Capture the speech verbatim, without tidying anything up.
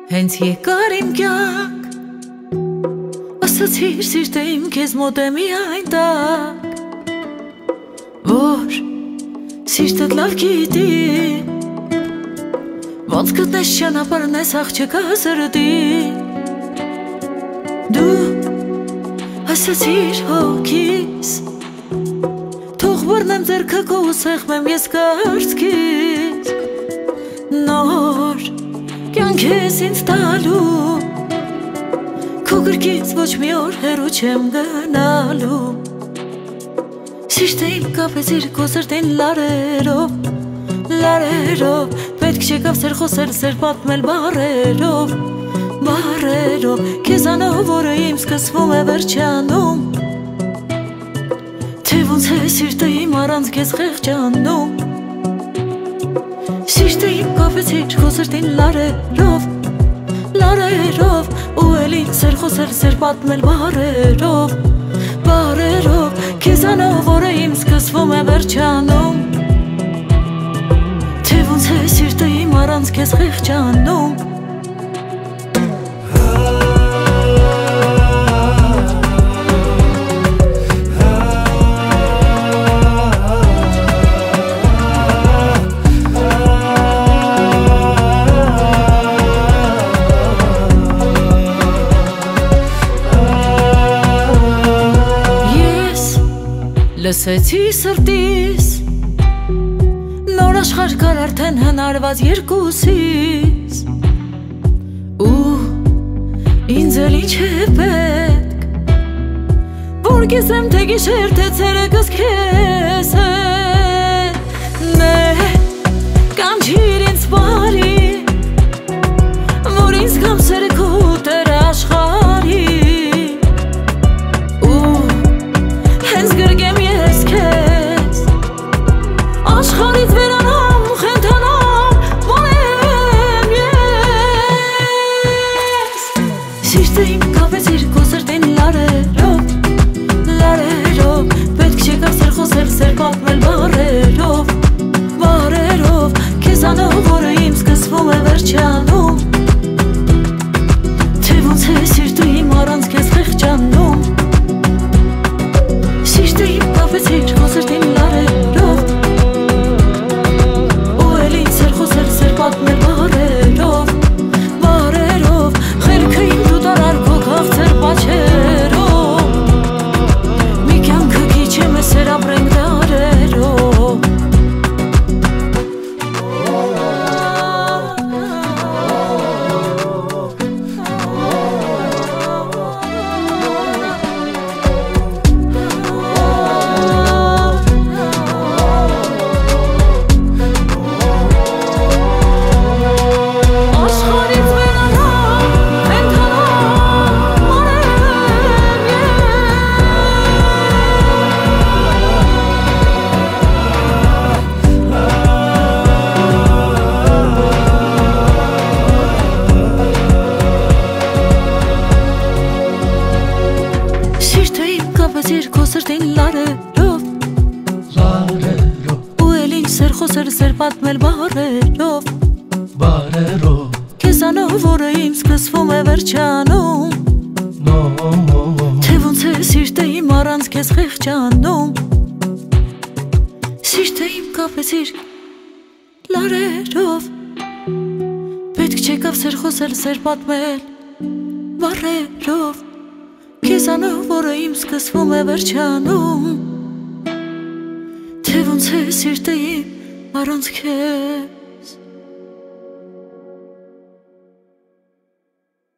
Հենց եկար իմ կյանք, ասացիր սիրտը իմ քեզ մոտ է միայն տակ, որ սիրտդ լավ գիտի, ոնց գտնես ճանապարհն ես աղջկա սրտի, դու ասացիր հոգիս, թող բռնեմ ձեռքը քո ու սեղմեմ ես կարձքից, նոր կյանք ես ինձ տալու, քո գրկից ոչ մի օր հեռու չեմ գնալու, սիրտը իմ կապեցիր քո սրտին լարերով, լարերով, պետք չեկավ սեր խոսել, սեր պատմել բառերով, բառերով, քեզանով որը իմ սկսվում է վերջանում, թե ոնց է սիրտը իմ առանց քեզ խեղճանում, սիրտը իմ կապեցիր քո սրտին լարերով, լարերով, ու էլի սեր խոսել, սեր պատմել բառերով, բառերով, քեզանով որը իմ սկսվում է վերջանում, թե ոնց է սիրտը իմ առանց քեզ խեղճանում, լսեցի սրտիս, նոր աշխարհ կար արդեն հնարված երկուսիս, ու ինձ էլ ինչ է պետք, որ կեսեմ թե գիշեր թե ցերեկս քեզ հետ, կանչիր ինձ բարի, որ ինձ կամ սերը քո տեր աշխարհի, աշխարհից վերանամ, խենթանամ, մոնեմ ես, սիրտը իմ կապեցիր քո սրտին լարերով, լարերով, պետք չեկավ սեր խոսել, սեր պատմել բառերով, բառերով, քեզանով որը իմ սկսվում է վերջանում, թե ոնց է սիրտը իմ առանց քեզ խեղճանում, սիրտը իմ կապեցիր քո սրտին լարերով, պատմել բառերով, բառերով, խելքը իմ դու տարար քո քաղցր պաչերով, մի կյանքը քիչ է մեզ էր ապրենք դարերով, քո սրտին լարերով, լարերով, ու էլ ինչ սեր խոսել, սեր պատմել բառերով, բառերով, քեզանով որը իմ սկսվում է վերջանում, թե ոնց է սիրտը իմ առանց քեզ խեղճանում, սիրտը իմ կապեցիր լարերով, պետք չեկավ սեր խոսել, սեր պատմել բառերով, քեզանով որը իմ սկսվում է վերջանում, թե ոնց է սիրտը իմ առանց քեզ